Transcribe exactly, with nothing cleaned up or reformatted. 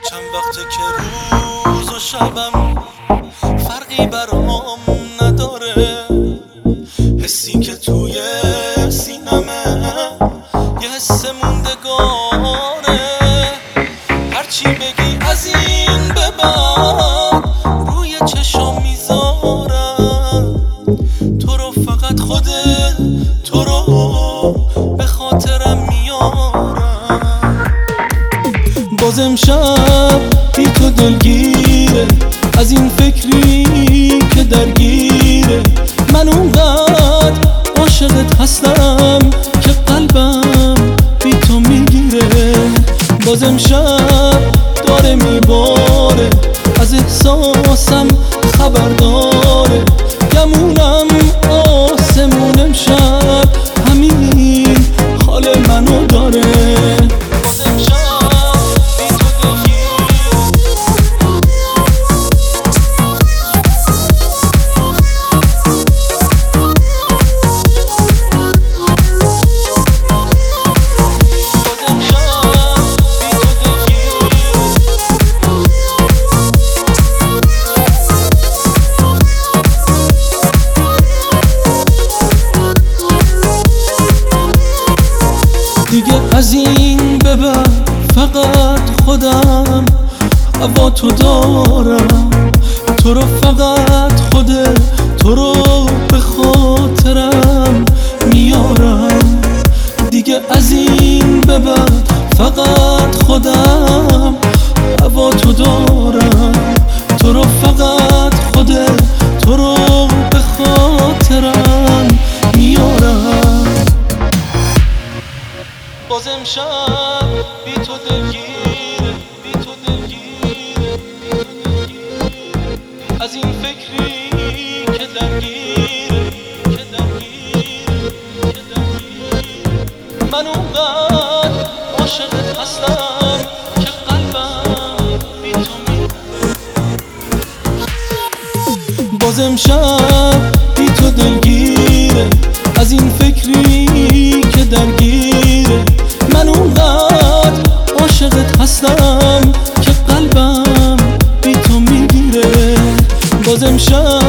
چند وقته که روز و شبم فرقی برام نداره، حسی که توی سینمه یه حس موندگاره. هرچی بگی از این به بعد روی چشم میذارم، تو رو فقط خودت، تو رو به خاطرم میارم. باز امشب بی تو دلگیره، از این فکری که درگیره. من اونقدر عاشقت هستم که قلبم بی تو میگیره. باز امشب داره میباره، از احساسم خبر داره. گمونم آسمون امشب همین حال منو داره. باز امشب بی تو دلگیره، دیگه از این به بعد فقط خودم هوا تو دارم. تو رو فقط خودت، تو رو به خاطرم میارم. دیگه از این به بعد فقط خودم هوا تو دارم. تو رو فقط خودت، تو رو به خاطرم میارم. باز امشب بی تو دلگیره، بی تو دلگیره، بی تو دلگیره. از این فکری که درگیره، که درگیره، که درگیره. من اونقدر عاشقت هستم که قلبم بی تو میره. باز امشب بی تو دلگیره، از این فکری که درگیره. من اونقدر عاشقت هستم که قلبم بی تو میگیره. باز امشب